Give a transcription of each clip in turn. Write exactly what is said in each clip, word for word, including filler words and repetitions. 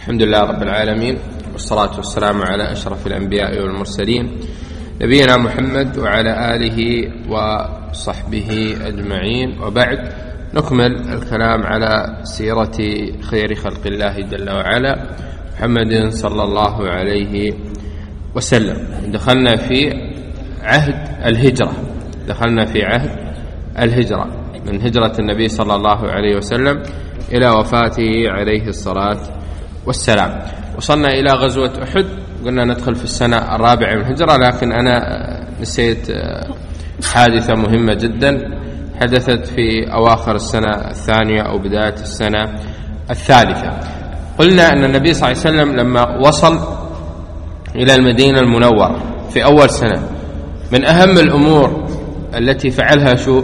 الحمد لله رب العالمين، والصلاة والسلام على أشرف الأنبياء والمرسلين نبينا محمد وعلى آله وصحبه أجمعين. وبعد، نكمل الكلام على سيرة خير خلق الله جل وعلا محمد صلى الله عليه وسلم. دخلنا في عهد الهجرة دخلنا في عهد الهجرة من هجرة النبي صلى الله عليه وسلم إلى وفاته عليه الصلاة والسلام. وصلنا إلى غزوة أحد، قلنا ندخل في السنة الرابعة من الهجرة، لكن أنا نسيت حادثة مهمة جدا حدثت في أواخر السنة الثانية أو بداية السنة الثالثة. قلنا أن النبي صلى الله عليه وسلم لما وصل إلى المدينة المنورة في أول سنة، من أهم الأمور التي فعلها شو؟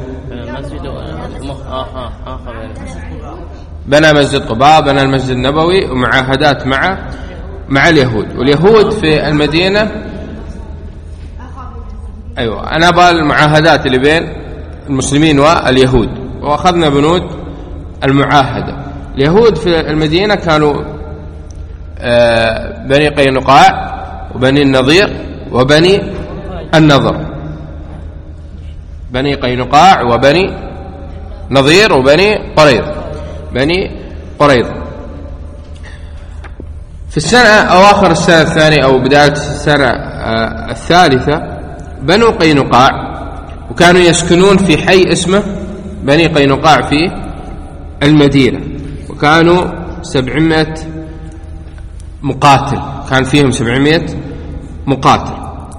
بنى مسجد قباء، بنى المسجد النبوي، ومعاهدات مع مع اليهود. واليهود في المدينة، أيوة أنا أبغى المعاهدات اللي بين المسلمين واليهود، وأخذنا بنود المعاهدة. اليهود في المدينة كانوا بني قينقاع وبني النضير وبني النضر، بني قينقاع وبني نضير وبني قريظ بني قريظ. في السنة أواخر السنة الثانية أو بداية السنة الثالثة، بنو قينقاع، وكانوا يسكنون في حي اسمه بني قينقاع في المدينة، وكانوا سبعمائة مقاتل، كان فيهم سبعمائة مقاتل.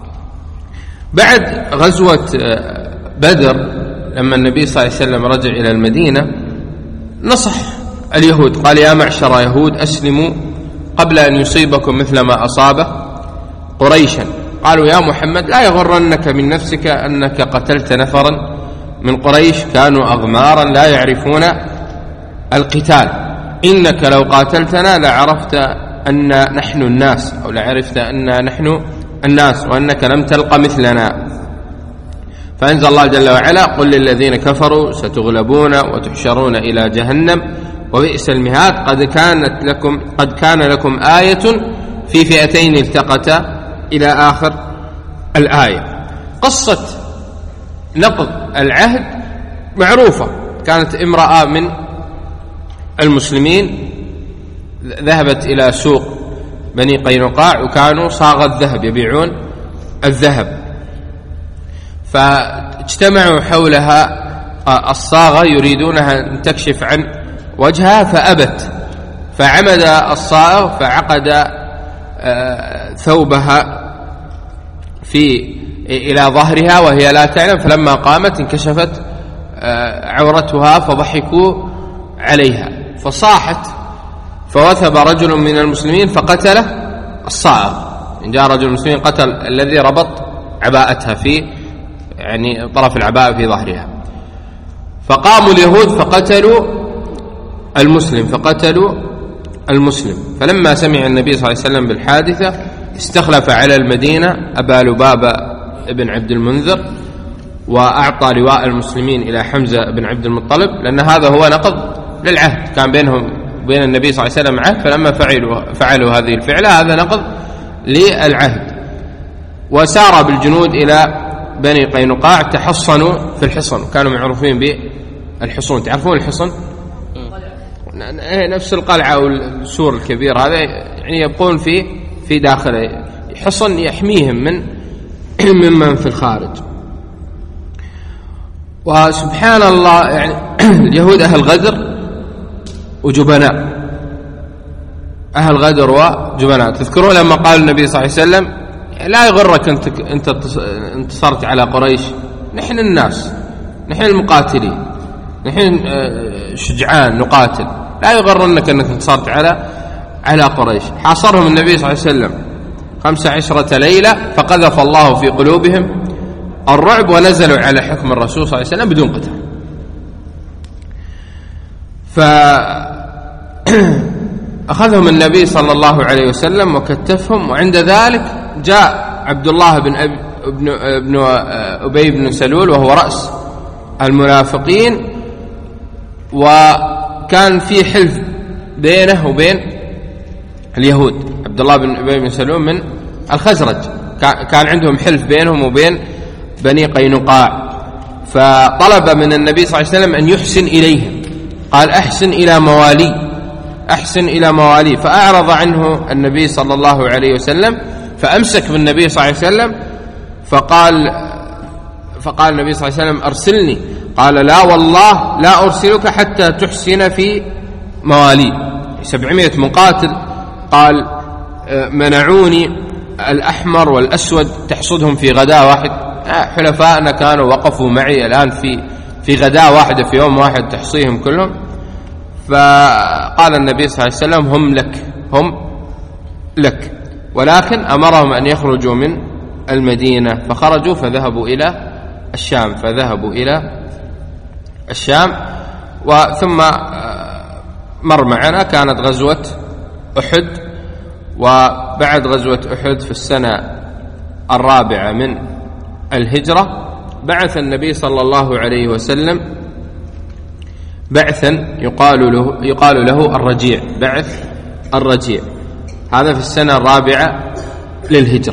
بعد غزوة بدر لما النبي صلى الله عليه وسلم رجع إلى المدينة، نصح اليهود، قال: يا معشر يهود أسلموا قبل أن يصيبكم مثل ما أصاب قريشا. قالوا: يا محمد لا يغرنك من نفسك أنك قتلت نفرا من قريش كانوا أغمارا لا يعرفون القتال، إنك لو قاتلتنا لعرفت أن نحن الناس، أو لعرفت أن نحن الناس، وأنك لم تلق مثلنا. فأنزل الله جل وعلا: قل للذين كفروا ستغلبون وتحشرون إلى جهنم وبئس المهاد، قد كانت لكم قد كان لكم آية في فئتين التقتا، إلى آخر الآية. قصة نقض العهد معروفة. كانت امرأة من المسلمين ذهبت إلى سوق بني قينقاع، وكانوا صاغ الذهب، يبيعون الذهب، فاجتمعوا حولها الصاغة يريدونها أن تكشف عن وجهها، فأبت، فعمد الصاغ فعقد ثوبها في إلى ظهرها وهي لا تعلم، فلما قامت انكشفت عورتها فضحكوا عليها، فصاحت، فوثب رجل من المسلمين فقتله الصاغ. إن جاء رجل المسلمين قتل الذي ربط عباءتها في يعني طرف العباءة في ظهرها. فقاموا اليهود فقتلوا المسلم فقتلوا المسلم فلما سمع النبي صلى الله عليه وسلم بالحادثة، استخلف على المدينة أبا لبابة بن عبد المنذر، وأعطى لواء المسلمين إلى حمزة بن عبد المطلب، لأن هذا هو نقض للعهد، كان بينهم وبين النبي صلى الله عليه وسلم عهد، فلما فعلوا, فعلوا هذه الفعلة هذا نقض للعهد. وسار بالجنود إلى بني قينقاع، تحصنوا في الحصن، كانوا معروفين بالحصون. تعرفون الحصن؟ نفس القلعة أو السور الكبير هذا، يعني يبقون في في داخله حصن يحميهم من ممن في الخارج. وسبحان الله، يعني اليهود أهل غدر وجبناء، أهل غدر وجبناء. تذكرون لما قال النبي صلى الله عليه وسلم: لا يغرك أنت أنت انتصرت على قريش، نحن الناس، نحن المقاتلين، نحن شجعان نقاتل، لا يغرنك أنك انتصرت على على قريش. حاصرهم النبي صلى الله عليه وسلم خمس عشرة ليلة، فقذف الله في قلوبهم الرعب، ونزلوا على حكم الرسول صلى الله عليه وسلم بدون قتال. فأخذهم النبي صلى الله عليه وسلم وكتفهم، وعند ذلك جاء عبد الله بن أبي ابن ابن أبي بن سلول، وهو رأس المنافقين، وكان في حلف بينه وبين اليهود. عبد الله بن أبي بن سلول من الخزرج، كان عندهم حلف بينهم وبين بني قينقاع، فطلب من النبي صلى الله عليه وسلم أن يحسن إليهم، قال أحسن إلى موالي، أحسن إلى موالي، فأعرض عنه النبي صلى الله عليه وسلم، فأمسك بالنبي صلى الله عليه وسلم، فقال فقال النبي صلى الله عليه وسلم أرسلني، قال لا والله لا أرسلك حتى تحسن في موالي. سبعمائة مقاتل، قال منعوني الأحمر والأسود تحصدهم في غداء واحد، حلفائنا كانوا وقفوا معي الآن في في غداء واحدة في يوم واحد تحصيهم كلهم. فقال النبي صلى الله عليه وسلم هم لك، هم لك، ولكن أمرهم أن يخرجوا من المدينة، فخرجوا فذهبوا إلى الشام فذهبوا إلى الشام وثم مر معنا كانت غزوة أحد. وبعد غزوة أحد في السنة الرابعة من الهجرة بعث النبي صلى الله عليه وسلم بعثا يقال له, يقال له الرجيع، بعث الرجيع، هذا في السنة الرابعة للهجرة.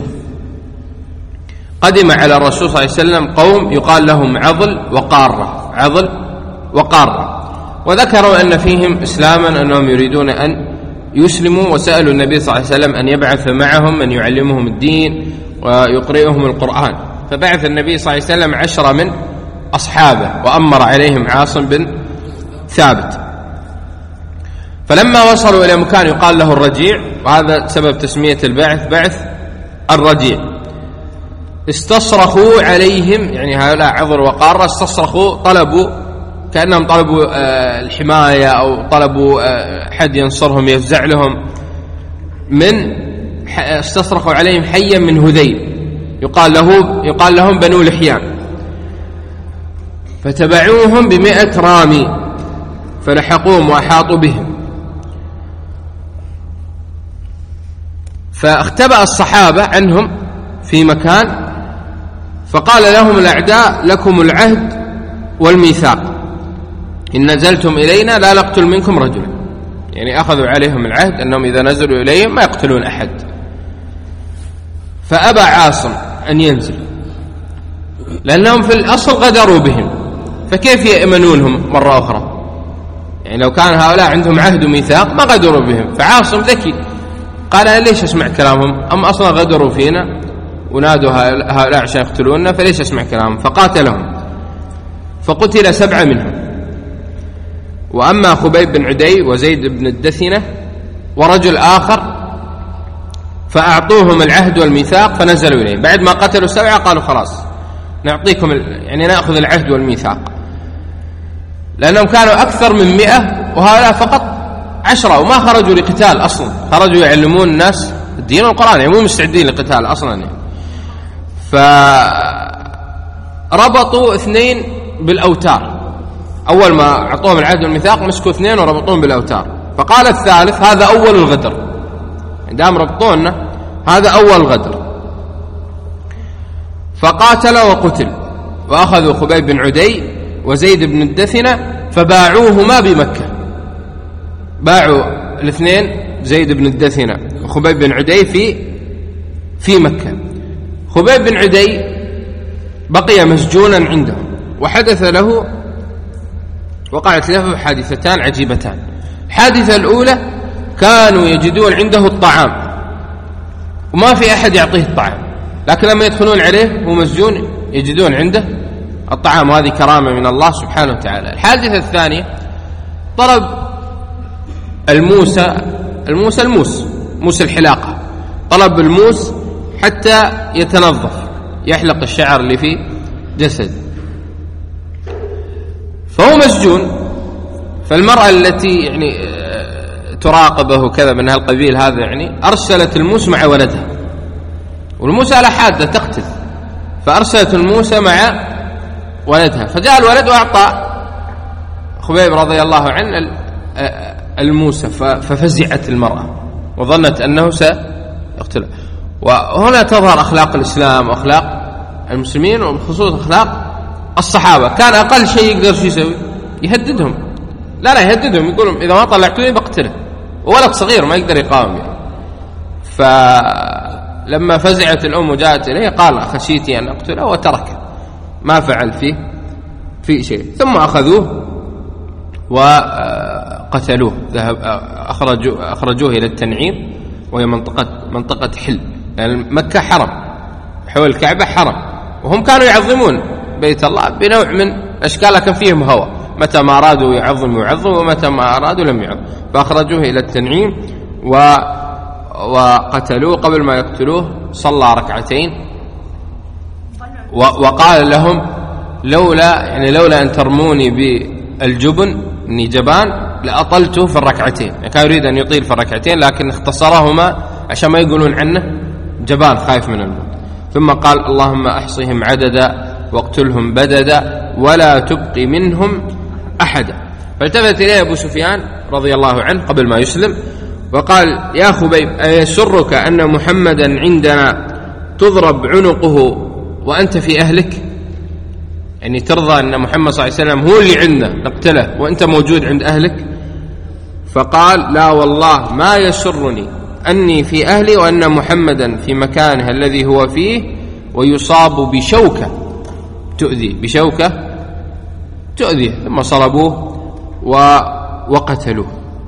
قدم على الرسول صلى الله عليه وسلم قوم يقال لهم عضل وقارة، عضل وقارة، وذكروا أن فيهم إسلاما، أنهم يريدون أن يسلموا، وسألوا النبي صلى الله عليه وسلم أن يبعث معهم من يعلمهم الدين ويقرئهم القرآن، فبعث النبي صلى الله عليه وسلم عشرة من أصحابه وأمر عليهم عاصم بن ثابت. فلما وصلوا إلى مكان يقال له الرجيع، وهذا سبب تسمية البعث بعث الرجيع، استصرخوا عليهم، يعني هؤلاء عضل وقارة استصرخوا، طلبوا كأنهم طلبوا الحماية أو طلبوا حد ينصرهم يفزع لهم، من استصرخوا عليهم حيا من هذيل يقال له يقال لهم بنو لحيان، فتبعوهم بمئة رامي فلحقوهم وأحاطوا بهم، فاختبأ الصحابة عنهم في مكان، فقال لهم الأعداء لكم العهد والميثاق، إن نزلتم إلينا لا نقتل منكم رجلا، يعني أخذوا عليهم العهد أنهم إذا نزلوا إليهم ما يقتلون أحد. فأبى عاصم أن ينزل لأنهم في الأصل غدروا بهم، فكيف يأمنونهم مرة أخرى؟ يعني لو كان هؤلاء عندهم عهد وميثاق ما غدروا بهم. فعاصم ذكي قال أنا ليش أسمع كلامهم؟ أما أصلا غدروا فينا ونادوا هؤلاء عشان يقتلوننا، فليش أسمع كلامهم؟ فقاتلهم، فقتل سبعة منهم، وأما خبيب بن عدي وزيد بن الدثنة ورجل آخر فأعطوهم العهد والميثاق فنزلوا إليهم. بعد ما قتلوا سبعة قالوا خلاص نعطيكم، يعني نأخذ العهد والميثاق، لأنهم كانوا أكثر من مئة وهؤلاء فقط عشرة، وما خرجوا لقتال أصلا، خرجوا يعلمون الناس الدين والقرآن، يعني مو مستعدين لقتال أصلا يعني. فربطوا اثنين بالأوتار، أول ما أعطوهم العهد والميثاق مسكوا اثنين وربطوهم بالأوتار، فقال الثالث هذا أول الغدر، دام ربطونا هذا أول غدر. فقاتل وقتل، وأخذوا خبيب بن عدي وزيد بن الدثنة فباعوهما بمكة، باعوا الاثنين زيد بن الدثنة وخبيب بن عدي في في مكة. خبيب بن عدي بقي مسجونا عندهم، وحدث له وقعت له حادثتان عجيبتان. الحادثة الأولى كانوا يجدون عنده الطعام وما في أحد يعطيه الطعام، لكن لما يدخلون عليه هو مسجون يجدون عنده الطعام، وهذه كرامة من الله سبحانه وتعالى. الحادثة الثانية طلب الموسى الموسى الموس موس الحلاقة، طلب الموس حتى يتنظف، يحلق الشعر اللي في جسد، فهو مسجون. فالمرأة التي يعني تراقبه كذا من هالقبيل هذا يعني أرسلت الموس مع ولدها، والموسى على حادة تقتل، فأرسلت الموسى مع ولدها، فجاء الولد وأعطى خبيب رضي الله عنه الموسى، ففزعت المرأة وظنت أنه سيقتله. وهنا تظهر أخلاق الإسلام وأخلاق المسلمين، وبخصوص أخلاق الصحابة. كان أقل شيء يقدر شو يسوي؟ يهددهم، لا لا يهددهم، يقولون إذا ما طلعتوني بقتله، وولد صغير ما يقدر يقاوم يعني. فلما فزعت الأم وجاءت إليه قال خشيتي أن أقتله وترك ما فعل فيه في شيء. ثم أخذوه وقتلوه، ذهب أخرجوه, أخرجوه إلى التنعيم، وهي منطقة منطقة حل، يعني مكة حرم، حول الكعبة حرم، وهم كانوا يعظمون بيت الله بنوع من أشكال، كان فيهم هوى، متى ما أرادوا يعظموا يعظموا ومتى ما أرادوا لم يعظموا. فأخرجوه إلى التنعيم و وقتلوه. قبل ما يقتلوه صلى ركعتين وقال لهم لولا يعني لولا أن ترموني بالجبن إني جبان لأطلته في الركعتين، يعني كان يريد أن يطيل في الركعتين لكن اختصرهما عشان ما يقولون عنه جبان خايف من الموت. ثم قال اللهم أحصهم عددا واقتلهم بددا ولا تبقي منهم أحدا. فالتفت إليه أبو سفيان رضي الله عنه قبل ما يسلم وقال يا خبيب أيسرك أن محمدا عندنا تضرب عنقه وأنت في أهلك؟ يعني ترضى أن محمد صلى الله عليه وسلم هو اللي عندنا نقتله وأنت موجود عند أهلك؟ فقال لا والله ما يسرني أني في أهلي وأن محمدا في مكانه الذي هو فيه ويصاب بشوكة تؤذي بشوكة تؤذيه. ثم صلبوه وقتلوه.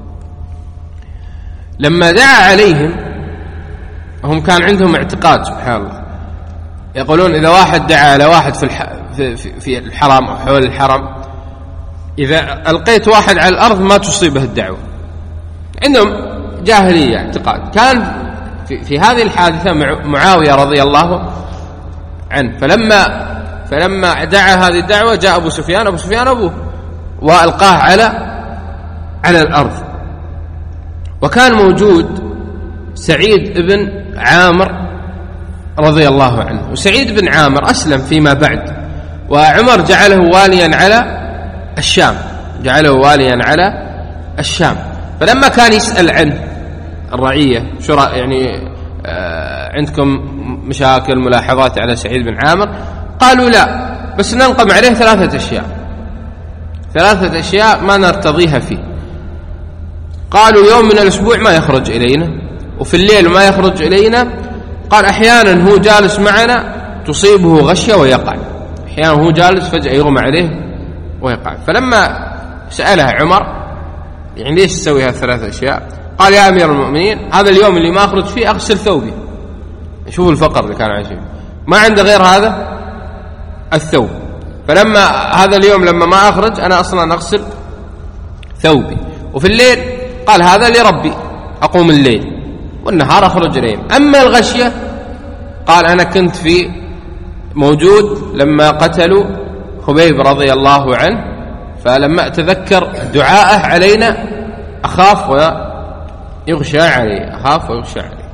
لما دعا عليهم هم كان عندهم اعتقاد سبحان الله، يقولون إذا واحد دعا على واحد في الح... في في الحرم أو حول الحرم إذا ألقيت واحد على الأرض ما تصيبه الدعوة. عندهم جاهلية اعتقاد. كان في, في هذه الحادثة معاوية رضي الله عنه، فلما فلما دعا هذه الدعوة جاء أبو سفيان أبو سفيان أبوه وألقاه على على الأرض. وكان موجود سعيد بن عامر رضي الله عنه، وسعيد بن عامر أسلم فيما بعد، وعمر جعله واليا على الشام جعله واليا على الشام. فلما كان يسأل عنه الرعية شو يعني آه عندكم مشاكل ملاحظات على سعيد بن عامر؟ قالوا لا، بس ننقم عليه ثلاثة أشياء ثلاثة أشياء ما نرتضيها فيه. قالوا يوم من الأسبوع ما يخرج إلينا، وفي الليل ما يخرج إلينا. قال أحيانا هو جالس معنا تصيبه غشية ويقع، أحيانا هو جالس فجأة يغمى عليه ويقع. فلما سألها عمر يعني ليش تسوي هذه الثلاثة أشياء؟ قال يا أمير المؤمنين هذا اليوم اللي ما أخرج فيه أغسل ثوبي. شوفوا الفقر اللي كان عايشين، ما عنده غير هذا الثوب. فلما هذا اليوم لما ما أخرج أنا أصلا أغسل ثوبي. وفي الليل قال هذا لربي أقوم الليل، والنهار أخرج إليهم. أما الغشية قال أنا كنت في موجود لما قتلوا خبيب رضي الله عنه، فلما أتذكر دعاءه علينا أخاف ويغشى عليه أخاف ويغشى عليه.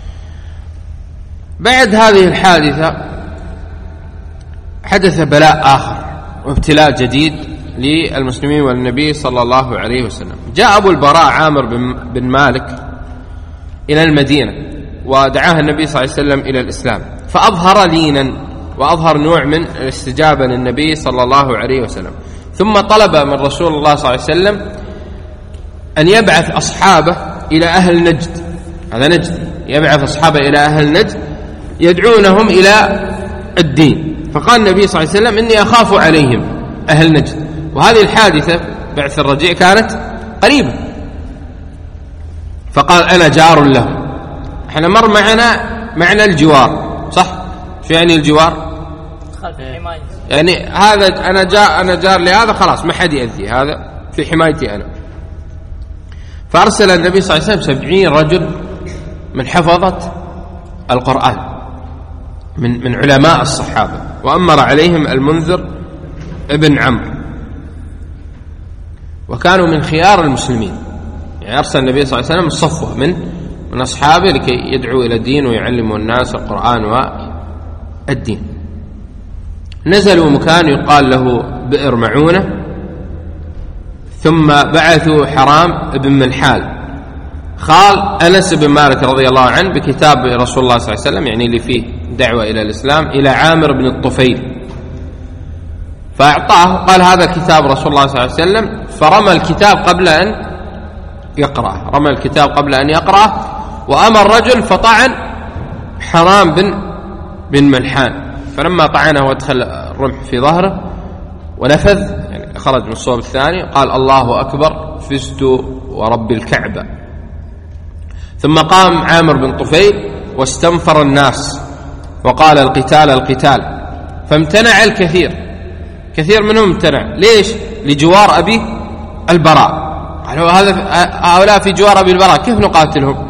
بعد هذه الحادثة حدث بلاء آخر وابتلاء جديد للمسلمين والنبي صلى الله عليه وسلم. جاء أبو البراء عامر بن مالك إلى المدينة ودعاه النبي صلى الله عليه وسلم إلى الإسلام، فأظهر لينا وأظهر نوع من الاستجابة للنبي صلى الله عليه وسلم. ثم طلب من رسول الله صلى الله عليه وسلم أن يبعث أصحابه إلى أهل نجد، هذا نجد، يبعث أصحابه إلى أهل نجد يدعونهم إلى الدين. فقال النبي صلى الله عليه وسلم إني أخاف عليهم أهل نجد. وهذه الحادثة بعث الرجيع كانت قريبة، فقال أنا جار له. احنا مر معنا معنى الجوار، صح؟ شو يعني الجوار؟ يعني هذا أنا جاء أنا جار لهذا خلاص ما حد يأذي، هذا في حمايتي أنا. فأرسل النبي صلى الله عليه وسلم سبعين رجل من حفظة القرآن من من علماء الصحابة، وأمر عليهم المنذر ابن عمرو، وكانوا من خيار المسلمين. يعني أرسل النبي صلى الله عليه وسلم صفوة من من أصحابه لكي يدعوا إلى الدين ويعلموا الناس القرآن والدين. نزلوا مكان يقال له بئر معونة، ثم بعثوا حرام بن ملحال خال أنس بن مالك رضي الله عنه بكتاب رسول الله صلى الله عليه وسلم، يعني اللي فيه دعوة إلى الإسلام، إلى عامر بن الطفيل. فأعطاه قال هذا كتاب رسول الله صلى الله عليه وسلم، فرمى الكتاب قبل أن يقرأ رمى الكتاب قبل أن يقرأ وأمر رجل فطعن حرام بن بن ملحان، فلما طعنه وادخل الرمح في ظهره ونفذ يعني خرج من الصوب الثاني قال الله أكبر فزت ورب الكعبة. ثم قام عامر بن طفيل واستنفر الناس وقال القتال القتال، فامتنع الكثير، كثير منهم امتنع. ليش؟ لجوار أبي البراء. قالوا هذا هؤلاء في جوار أبي البراء كيف نقاتلهم؟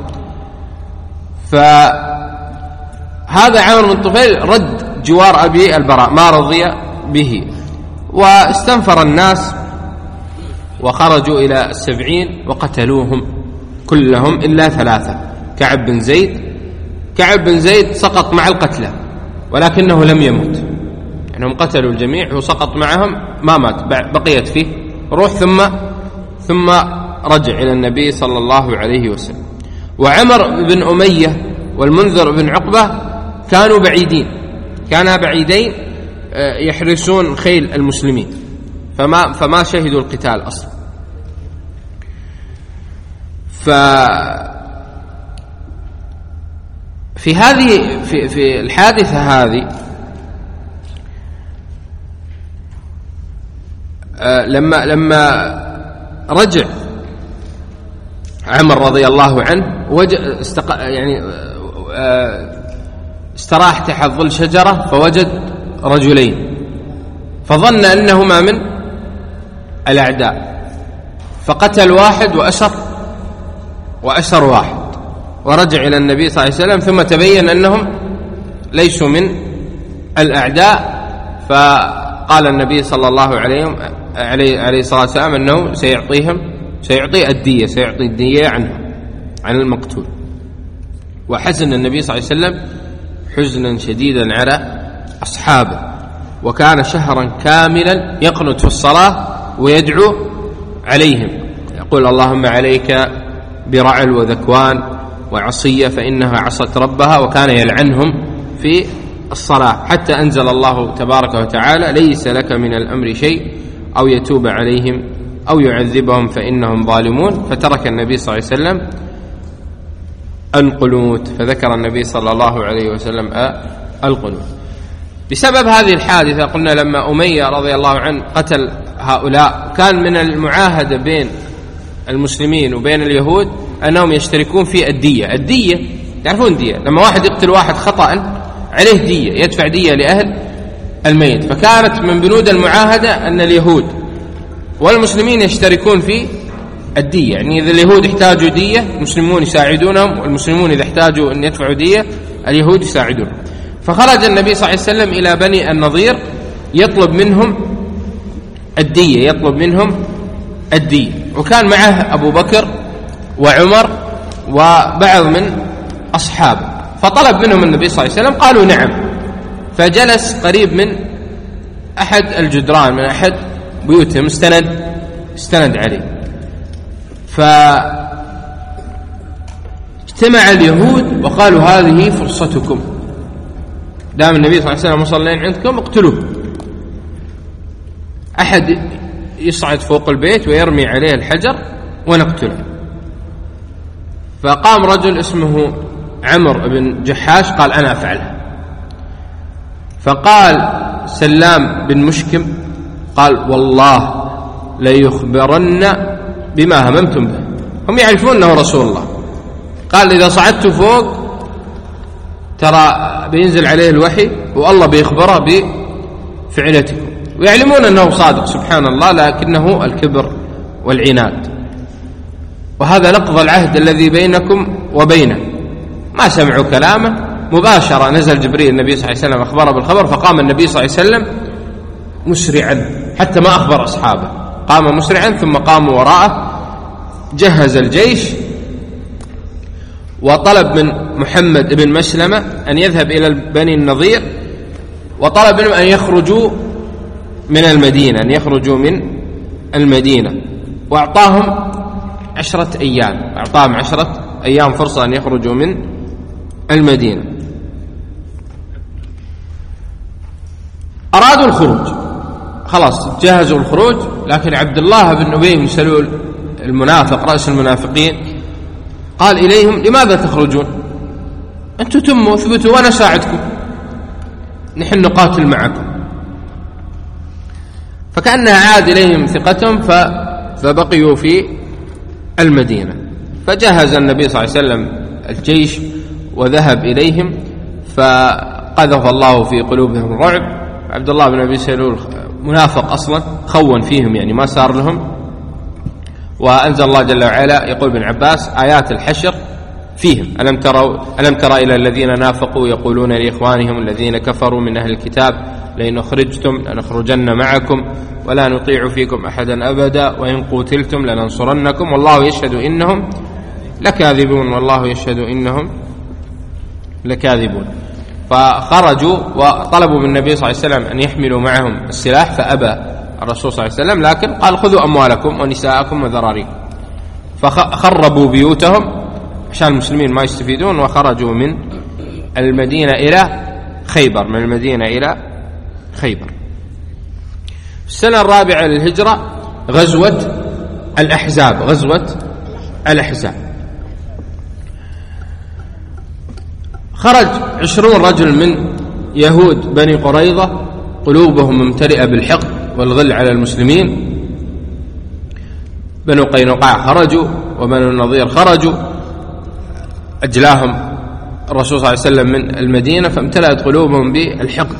فهذا عامر بن طفيل رد جوار أبي البراء ما رضي به، واستنفر الناس وخرجوا إلى السبعين وقتلوهم كلهم إلا ثلاثة. كعب بن زيد كعب بن زيد سقط مع القتلى ولكنه لم يمت، يعني هم قتلوا الجميع وسقط معهم ما مات، بقيت فيه روح ثم ثم رجع إلى النبي صلى الله عليه وسلم. وعمر بن أمية والمنذر بن عقبة كانوا بعيدين، كانا بعيدين يحرسون خيل المسلمين، فما فما شهدوا القتال أصلا. ف في هذه في في الحادثة هذه لما لما رجع عمر رضي الله عنه وجد استق... يعني استراح تحت ظل شجرة فوجد رجلين فظن أنهما من الأعداء، فقتل واحد وأسر وأسر واحد ورجع إلى النبي صلى الله عليه وسلم، ثم تبين أنهم ليسوا من الأعداء، فقال النبي صلى الله عليه عليه الصلاة والسلام أنه سيعطيهم سيعطي الدية سيعطي الدية عنهم عن المقتول. وحزن النبي صلى الله عليه وسلم حزنا شديدا على أصحابه، وكان شهرا كاملا يقنت في الصلاة ويدعو عليهم، يقول اللهم عليك برعل وذكوان وعصية فإنها عصت ربها، وكان يلعنهم في الصلاة حتى أنزل الله تبارك وتعالى ليس لك من الأمر شيء أو يتوب عليهم أو يعذبهم فإنهم ظالمون، فترك النبي صلى الله عليه وسلم القنوت، فذكر النبي صلى الله عليه وسلم القنوت. بسبب هذه الحادثة قلنا لما أمية رضي الله عنه قتل هؤلاء، كان من المعاهدة بين المسلمين وبين اليهود أنهم يشتركون في الدية. الدية تعرفون دية، لما واحد يقتل واحد خطأ عليه دية، يدفع دية لأهل الميت. فكانت من بنود المعاهدة أن اليهود والمسلمين يشتركون في الدية، يعني إذا اليهود احتاجوا دية المسلمون يساعدونهم، والمسلمون إذا احتاجوا أن يدفعوا دية اليهود يساعدونهم. فخرج النبي صلى الله عليه وسلم إلى بني النضير يطلب منهم الدية يطلب منهم الدية وكان معه أبو بكر وعمر وبعض من أصحابه، فطلب منهم النبي صلى الله عليه وسلم قالوا نعم، فجلس قريب من أحد الجدران من أحد بيوتهم استند استند عليه، فاجتمع اليهود وقالوا هذه فرصتكم، دام النبي صلى الله عليه وسلم مصلين عندكم اقتلوه. أحد يصعد فوق البيت ويرمي عليه الحجر ونقتله. فقام رجل اسمه عمر بن جحاش قال أنا أفعلها. فقال سلام بن مشكم قال والله ليخبرن بما هممتم به، هم يعرفون أنه رسول الله، قال إذا صعدت فوق ترى بينزل عليه الوحي والله بيخبره بفعلتكم، ويعلمون أنه صادق سبحان الله، لكنه الكبر والعناد، وهذا نقض العهد الذي بينكم وبينه. ما سمعوا كلامه، مباشرة نزل جبريل النبي صلى الله عليه وسلم أخبره بالخبر، فقام النبي صلى الله عليه وسلم مسرعا حتى ما أخبر أصحابه، قام مسرعا ثم قاموا وراءه، جهز الجيش وطلب من محمد بن مسلمة أن يذهب إلى بني النضير، وطلب منهم أن يخرجوا من المدينة أن يخرجوا من المدينة وأعطاهم عشرة أيام أعطاهم عشرة أيام فرصة أن يخرجوا من المدينة. أرادوا الخروج، خلاص جهزوا الخروج، لكن عبد الله بن أبي بن سلول المنافق رأس المنافقين قال إليهم: لماذا تخرجون؟ أنتم تموا اثبتوا وأنا ساعدكم، نحن نقاتل معكم. فكأنها عاد إليهم ثقتهم فبقيوا في المدينة. فجهز النبي صلى الله عليه وسلم الجيش وذهب إليهم، فقذف الله في قلوبهم الرعب. عبد الله بن أبي سلول منافق أصلا، خون فيهم يعني ما صار لهم. وأنزل الله جل وعلا يقول ابن عباس: آيات الحشر فيهم: ألم تروا ألم ترى إلى الذين نافقوا يقولون لإخوانهم الذين كفروا من أهل الكتاب لئن أخرجتم لنخرجن معكم ولا نطيع فيكم أحدا أبدا وإن قتلتم لننصرنكم والله يشهد إنهم لكاذبون والله يشهد إنهم لكاذبون. فخرجوا وطلبوا من النبي صلى الله عليه وسلم أن يحملوا معهم السلاح، فأبى الرسول صلى الله عليه وسلم، لكن قال: خذوا أموالكم ونساءكم وذراريكم. فخربوا بيوتهم عشان المسلمين ما يستفيدون، وخرجوا من المدينة إلى خيبر، من المدينة إلى خيبر. في السنة الرابعة للهجرة غزوة الأحزاب، غزوة الأحزاب خرج عشرون رجل من يهود بني قريظة قلوبهم ممتلئة بالحقد والغل على المسلمين. بنو قينقاع خرجوا وبنو النضير خرجوا، أجلاهم الرسول صلى الله عليه وسلم من المدينة، فامتلأت قلوبهم بالحقد،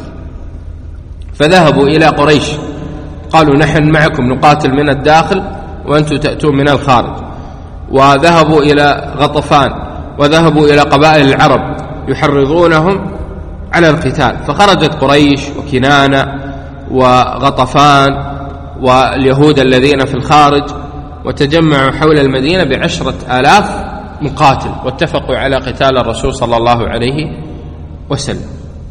فذهبوا إلى قريش قالوا: نحن معكم نقاتل من الداخل وأنتم تأتون من الخارج. وذهبوا إلى غطفان وذهبوا إلى قبائل العرب يحرضونهم على القتال. فخرجت قريش وكنانة وغطفان واليهود الذين في الخارج وتجمعوا حول المدينة بعشرة آلاف مقاتل، واتفقوا على قتال الرسول صلى الله عليه وسلم.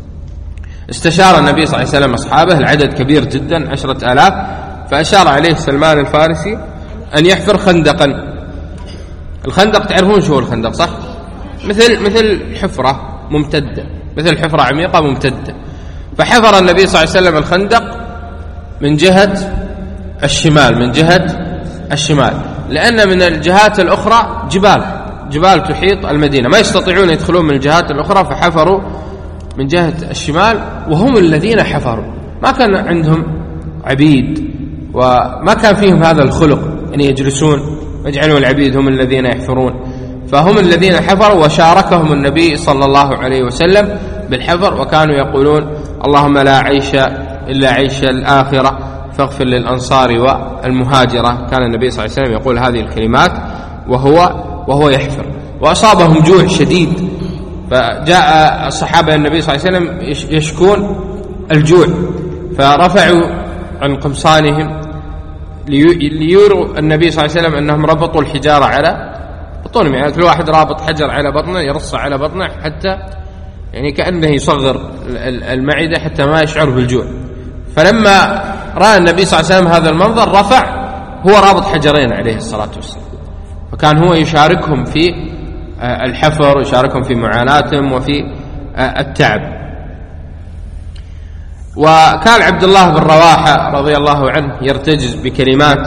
استشار النبي صلى الله عليه وسلم أصحابه، العدد كبير جدا عشرة آلاف، فأشار عليه سلمان الفارسي أن يحفر خندقا. الخندق تعرفون شو الخندق صح؟ مثل مثل حفرة ممتدة، مثل حفرة عميقة ممتدة. فحفر النبي صلى الله عليه وسلم الخندق من جهة الشمال، من جهة الشمال، لأن من الجهات الأخرى جبال جبال تحيط المدينة، ما يستطيعون يدخلون من الجهات الأخرى، فحفروا من جهة الشمال. وهم الذين حفروا ما كان عندهم عبيد وما كان فيهم هذا الخلق أن يجلسون ويجعلوا العبيد هم الذين يحفرون، فهم الذين حفروا، وشاركهم النبي صلى الله عليه وسلم بالحفر. وكانوا يقولون: اللهم لا عيش إلا عيش الآخرة فاغفر للأنصار والمهاجرة. كان النبي صلى الله عليه وسلم يقول هذه الكلمات وهو وهو يحفر. وأصابهم جوع شديد، فجاء الصحابة النبي صلى الله عليه وسلم يشكون الجوع، فرفعوا عن قمصانهم ليروا النبي صلى الله عليه وسلم أنهم ربطوا الحجارة على بطونهم، يعني كل واحد رابط حجر على بطنه يرص على بطنه حتى يعني كأنه يصغر المعدة حتى ما يشعر بالجوع. فلما رأى النبي صلى الله عليه وسلم هذا المنظر رفع هو رابط حجرين عليه الصلاة والسلام، فكان هو يشاركهم في الحفر ويشاركهم في معاناتهم وفي التعب. وكان عبد الله بن رواحة رضي الله عنه يرتجز بكلمات،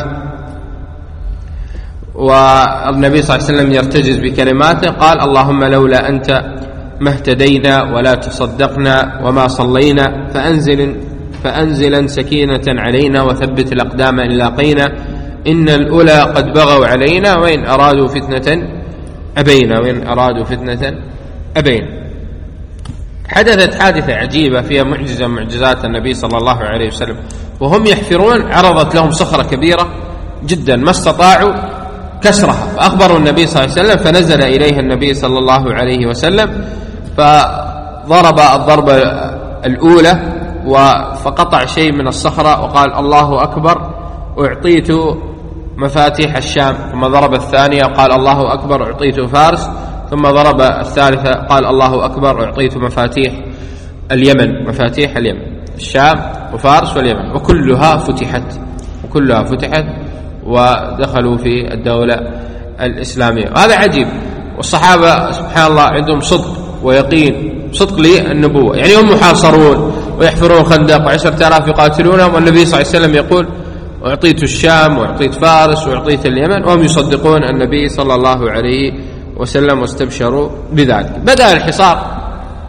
والنبي صلى الله عليه وسلم يرتجز بكلماته، قال: اللهم لولا أنت ما اهتدينا ولا تصدقنا وما صلينا، فأنزل فأنزلا سكينة علينا وثبت الأقدام إن لاقينا، إن الأولى قد بغوا علينا وإن أرادوا فتنة أبينا وإن أرادوا فتنة أبينا. حدثت حادثة عجيبة فيها معجزة معجزات النبي صلى الله عليه وسلم، وهم يحفرون عرضت لهم صخرة كبيرة جدا ما استطاعوا كسرها، فأخبروا النبي صلى الله عليه وسلم، فنزل إليه النبي صلى الله عليه وسلم فضرب الضربة الأولى فقطع شيء من الصخرة وقال: الله أكبر أعطيت مفاتيح الشام. ثم ضرب الثانية قال: الله أكبر أعطيت فارس. ثم ضرب الثالثة قال: الله أكبر أعطيت مفاتيح اليمن، مفاتيح اليمن، الشام وفارس واليمن، وكلها فتحت وكلها فتحت ودخلوا في الدولة الإسلامية. وهذا عجيب. والصحابة سبحان الله عندهم صدق ويقين، صدق للنبوة، يعني هم محاصرون ويحفرون خندق وعشرة آلاف يقاتلونهم، والنبي صلى الله عليه وسلم يقول: أعطيت الشام وأعطيت فارس وأعطيت اليمن، وهم يصدقون النبي صلى الله عليه وسلم واستبشروا بذلك. بدأ الحصار،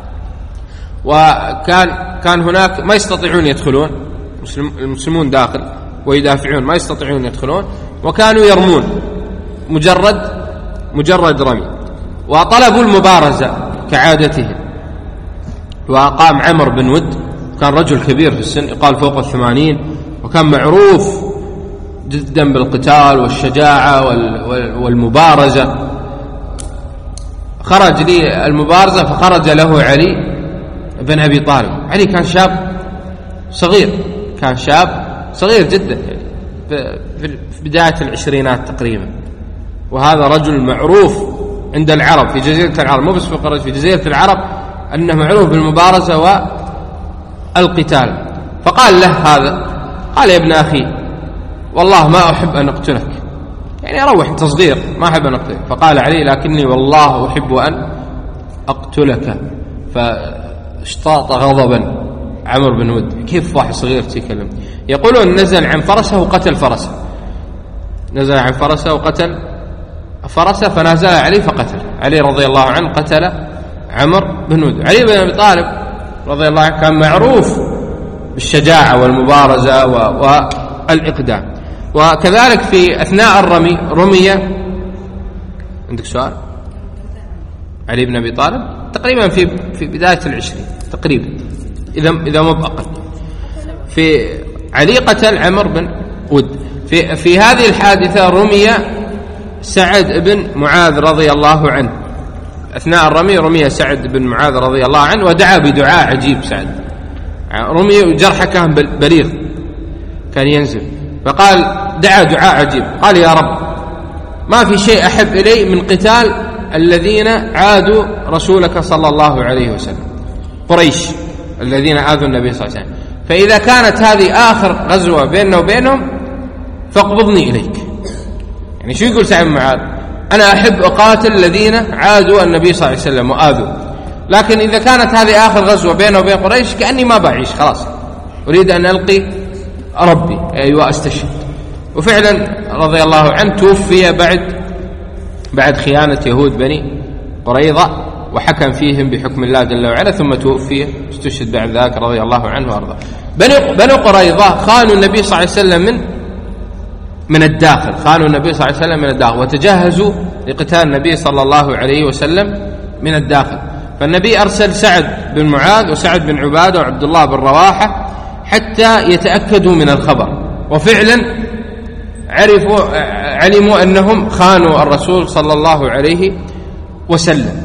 وكان كان هناك ما يستطيعون يدخلون، المسلمون داخل ويدافعون ما يستطيعون يدخلون، وكانوا يرمون مجرد مجرد رمي، وطلبوا المبارزة كعادتهم. وقام عمر بن ود، كان رجل كبير في السن، يقال فوق الثمانين، وكان معروف جدا بالقتال والشجاعة والمبارزة. خرج لي المبارزة، فخرج له علي بن أبي طالب. علي كان شاب صغير، كان شاب صغير جدا، في بداية العشرينات تقريبا، وهذا رجل معروف عند العرب في جزيرة العرب، مو بس في قريش، في جزيرة العرب أنه معروف بالمبارزة والقتال. فقال له هذا، قال: يا ابن أخي والله ما أحب أن أقتلك، يعني أروح تصغير، ما أحب أن أقتلك. فقال علي: لكني والله أحب أن أقتلك. فاشتاط غضبا عمرو بن ود، كيف واحد صغير تكلم؟ يقولون نزل عن فرسه وقتل فرسه، نزل عن فرسه وقتل فرسه، فنازل علي فقتل. علي رضي الله عنه قتل عمرو بن ود. علي بن أبي طالب رضي الله عنه كان معروف بالشجاعة والمبارزة والإقدام. وكذلك في أثناء الرمي رمي، عندك سؤال؟ علي بن أبي طالب تقريبا في في بداية العشرين تقريبا، إذا إذا مو بأقل. في علي قتل عمرو بن ود. في في هذه الحادثة رمي سعد بن معاذ رضي الله عنه. أثناء الرمي رمي سعد بن معاذ رضي الله عنه، ودعا بدعاء عجيب. سعد رمي وجرحه كان بليغ، كان ينزل، فقال دعا دعاء عجيب، قال: يا رب، ما في شيء أحب إلي من قتال الذين عادوا رسولك صلى الله عليه وسلم، قريش الذين آذوا النبي صلى الله عليه وسلم، فإذا كانت هذه آخر غزوة بيننا وبينهم فاقبضني إليك. يعني شو يقول سعد بن معاذ؟ أنا أحب أقاتل الذين عادوا النبي صلى الله عليه وسلم وآذوا، لكن إذا كانت هذه آخر غزوة بينه وبين قريش كأني ما بعيش، خلاص أريد أن ألقي ربي، أيوة أستشهد. وفعلا رضي الله عنه توفي بعد بعد خيانة يهود بني قريظة، وحكم فيهم بحكم الله جل وعلا، ثم توفي استشهد بعد ذلك رضي الله عنه وأرضاه. بنو قريظة خانوا النبي صلى الله عليه وسلم من من الداخل، خانوا النبي صلى الله عليه وسلم من الداخل، وتجهزوا لقتال النبي صلى الله عليه وسلم من الداخل. فالنبي أرسل سعد بن معاذ وسعد بن عبادة وعبد الله بن رواحة حتى يتأكدوا من الخبر، وفعلا عرفوا علموا أنهم خانوا الرسول صلى الله عليه وسلم.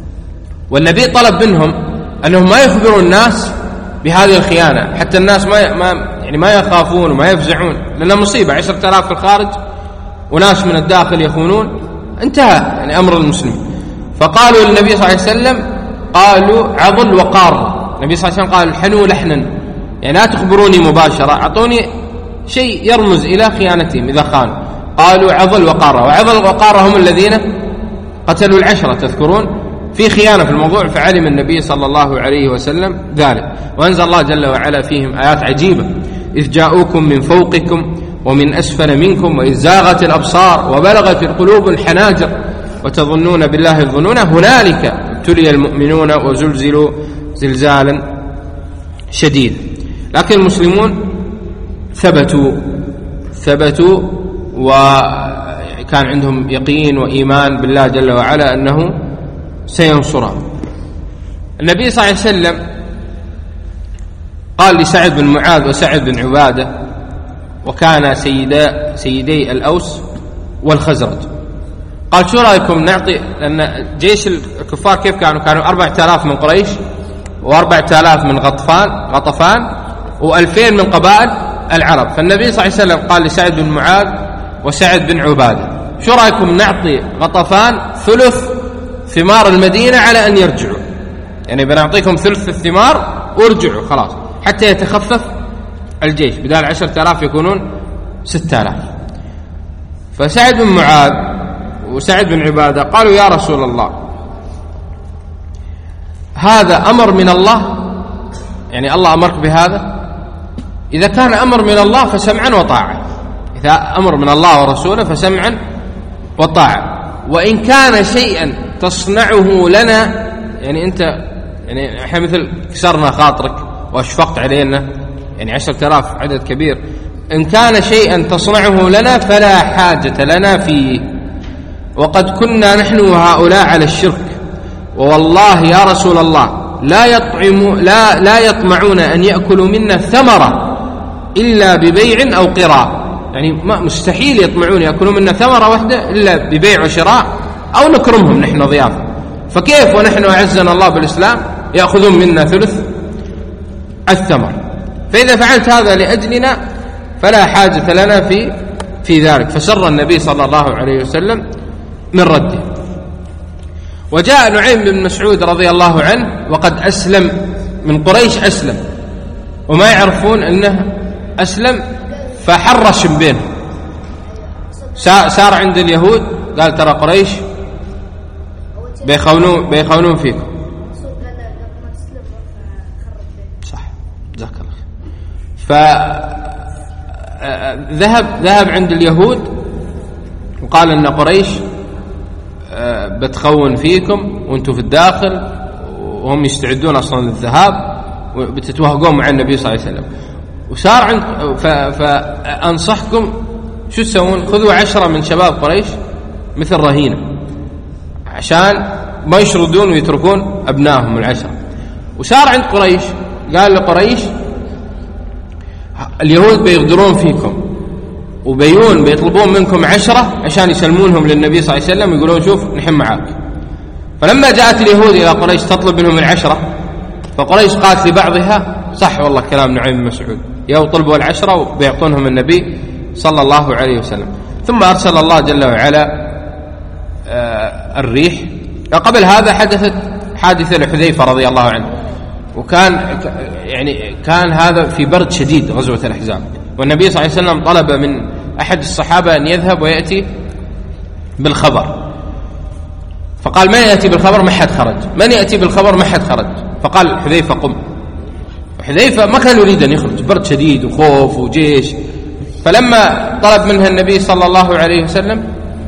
والنبي طلب منهم أنهم ما يخبروا الناس بهذه الخيانة، حتى الناس ما ما يعني ما يخافون وما يفزعون، لأنها مصيبة، عشرة آلاف في الخارج وناس من الداخل يخونون، انتهى يعني أمر المسلمين. فقالوا للنبي صلى الله عليه وسلم، قالوا عضل وقار. النبي صلى الله عليه وسلم قال: حنوا لحنا، يعني لا تخبروني مباشرة، أعطوني شيء يرمز إلى خيانتهم إذا خانوا. قالوا عضل وقارة، وعضل وقارة هم الذين قتلوا العشرة، تذكرون في خيانة في الموضوع، فعلم النبي صلى الله عليه وسلم ذلك، وأنزل الله جل وعلا فيهم آيات عجيبة: إذ جاءوكم من فوقكم ومن أسفل منكم وإذ زاغت الأبصار وبلغت القلوب الحناجر وتظنون بالله الظنون هنالك ابتلي المؤمنون وزلزلوا زلزالا شديدا. لكن المسلمون ثبتوا ثبتوا وكان عندهم يقين وإيمان بالله جل وعلا أنه سينصره. النبي صلى الله عليه وسلم قال لسعد بن معاذ وسعد بن عبادة، وكان سيدا سيدي الأوس والخزرج، قال: شو رأيكم نعطي، لأن جيش الكفار كيف كانوا؟ كانوا أربعة آلاف من قريش وأربعة آلاف من غطفان غطفان وألفين من قبائل العرب. فالنبي صلى الله عليه وسلم قال لسعد بن معاذ وسعد بن عبادة: شو رأيكم نعطي غطفان ثلث ثمار المدينة على أن يرجعوا، يعني بنعطيكم ثلث الثمار وارجعوا خلاص، حتى يتخفف الجيش، بدال عشرة آلاف يكونون ستة آلاف. فسعد بن معاذ وسعد بن عبادة قالوا: يا رسول الله، هذا أمر من الله، يعني الله أمرك بهذا؟ إذا كان أمر من الله فسمعا وطاعة، إذا أمر من الله ورسوله فسمعا وطاعة، وإن كان شيئا تصنعه لنا، يعني أنت يعني إحنا مثل كسرنا خاطرك وأشفقت علينا، يعني عشرة آلاف عدد كبير، إن كان شيئا تصنعه لنا فلا حاجة لنا فيه، وقد كنا نحن وهؤلاء على الشرك، ووالله يا رسول الله لا يطعم لا لا يطمعون أن يأكلوا منا ثمرة إلا ببيع أو قراء، يعني ما مستحيل يطمعون يأكلوا منا ثمرة واحدة إلا ببيع وشراء أو نكرمهم نحن ضيافة، فكيف ونحن أعزنا الله بالإسلام يأخذون منا ثلث الثمر؟ فإذا فعلت هذا لأجلنا فلا حاجة لنا في في ذلك. فسر النبي صلى الله عليه وسلم من رده. وجاء نعيم بن مسعود رضي الله عنه وقد أسلم من قريش، أسلم وما يعرفون أنه أسلم، فحرش بينهم، صار عند اليهود قال ترى قريش بيخونون بيخونون فيكم. صح، جزاك الله. فذهب ذهب عند اليهود وقال أن قريش بتخون فيكم وانتم في الداخل، وهم يستعدون أصلا للذهاب وبتتوهقون مع النبي صلى الله عليه وسلم. وصار عند فأنصحكم شو تسوون؟ خذوا عشرة من شباب قريش مثل رهينة عشان ما يشردون ويتركون أبنائهم العشرة. وصار عند قريش قال لقريش اليهود بيغدرون فيكم وبيون بيطلبون منكم عشرة عشان يسلمونهم للنبي صلى الله عليه وسلم، يقولون شوف نحن معاك. فلما جاءت اليهود إلى قريش تطلب منهم العشرة، فقريش قالت لبعضها صح والله كلام نعيم بن مسعود، يا طلبوا العشرة وبيعطونهم النبي صلى الله عليه وسلم. ثم أرسل الله جل وعلا آه الريح. قبل هذا حدثت حادثة لحذيفة رضي الله عنه، وكان يعني كان هذا في برد شديد غزوة الأحزاب، والنبي صلى الله عليه وسلم طلب من أحد الصحابة أن يذهب ويأتي بالخبر، فقال من يأتي بالخبر؟ ما حد خرج. من يأتي بالخبر؟ ما حد خرج. فقال حذيفة قم. وحذيفة ما كان يريد أن يخرج، برد شديد وخوف وجيش. فلما طلب منها النبي صلى الله عليه وسلم،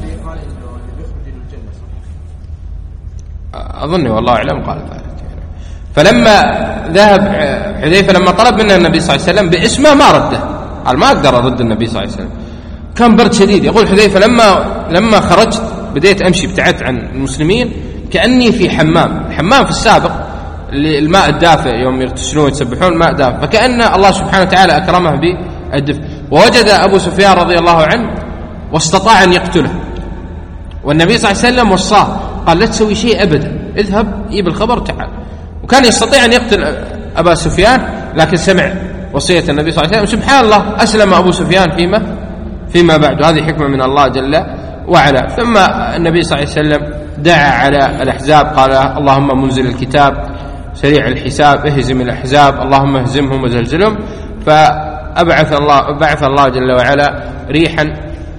أظني والله أعلم قال ذلك. فلما ذهب حذيفة لما طلب منها النبي صلى الله عليه وسلم باسمه ما رده، قال ما أقدر أرد النبي صلى الله عليه وسلم، كان برد شديد. يقول حذيفة لما لما خرجت بديت أمشي، ابتعدت عن المسلمين كأني في حمام. الحمام في السابق الماء الدافئ يوم يغتسلون يتسبحون ماء دافئ، فكأن الله سبحانه وتعالى أكرمه بالدفء. ووجد أبو سفيان رضي الله عنه واستطاع أن يقتله، والنبي صلى الله عليه وسلم وصاه قال لا تسوي شيء أبدا، اذهب جيب الخبر تعال. وكان يستطيع أن يقتل أبا سفيان لكن سمع وصية النبي صلى الله عليه وسلم. سبحان الله أسلم أبو سفيان فيما فيما بعد، هذه حكمة من الله جل وعلا. ثم النبي صلى الله عليه وسلم دعا على الأحزاب قال اللهم منزل الكتاب سريع الحساب اهزم الأحزاب اللهم اهزمهم وزلزلهم. فأبعث الله بعث الله جل وعلا ريحا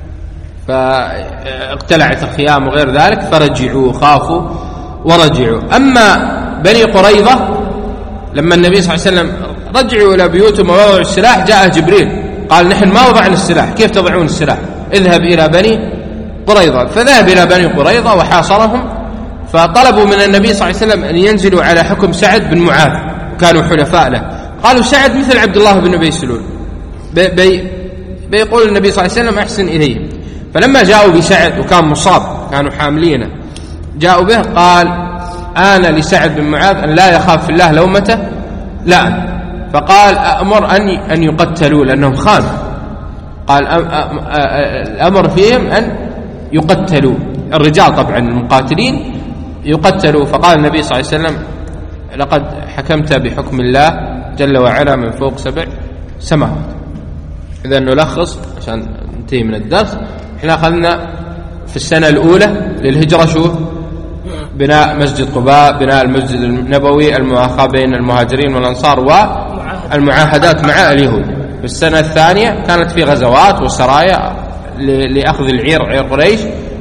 فاقتلعت الخيام وغير ذلك، فرجعوا خافوا ورجعوا. أما بني قريظة لما النبي صلى الله عليه وسلم رجعوا إلى بيوتهم ووضعوا السلاح، جاء جبريل قال نحن ما وضعنا السلاح، كيف تضعون السلاح؟ اذهب إلى بني قريظة. فذهب إلى بني قريظة وحاصرهم، فطلبوا من النبي صلى الله عليه وسلم أن ينزلوا على حكم سعد بن معاذ، كانوا حلفاء له. قالوا سعد مثل عبد الله بن أبي سلول، بي بي بيقول النبي صلى الله عليه وسلم أحسن إليهم. فلما جاءوا بسعد وكان مصاب كانوا حاملينه، جاءوا به قال آن لسعد بن معاذ أن لا يخاف في الله لومته لا، فقال أمر أن أن يقتلوا لأنهم خانوا. قال الأمر فيهم أن يقتلوا، الرجال طبعا المقاتلين يقتلوا. فقال النبي صلى الله عليه وسلم لقد حكمت بحكم الله جل وعلا من فوق سبع سماوات. إذا نلخص عشان ننتهي من الدرس. احنا أخذنا في السنة الأولى للهجرة شو؟ بناء مسجد قباء، بناء المسجد النبوي، المؤاخاة بين المهاجرين والأنصار، والمعاهدات مع اليهود. في السنة الثانية كانت في غزوات وسرايا لأخذ العير عير قريش،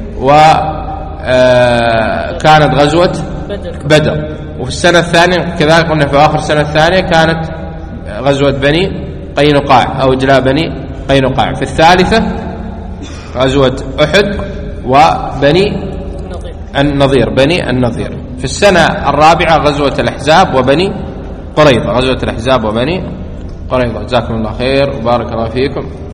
وكانت غزوة بدر. وفي السنة الثانية كذلك قلنا في آخر السنة الثانية كانت غزوة بني قينقاع أو إجلاء بني قينقاع. في الثالثة غزوة أحد وبني النضير، بني النضير. في السنة الرابعة غزوة الأحزاب وبني قريظة، غزوة الأحزاب وبني قريظة. جزاكم الله خير وبارك الله فيكم.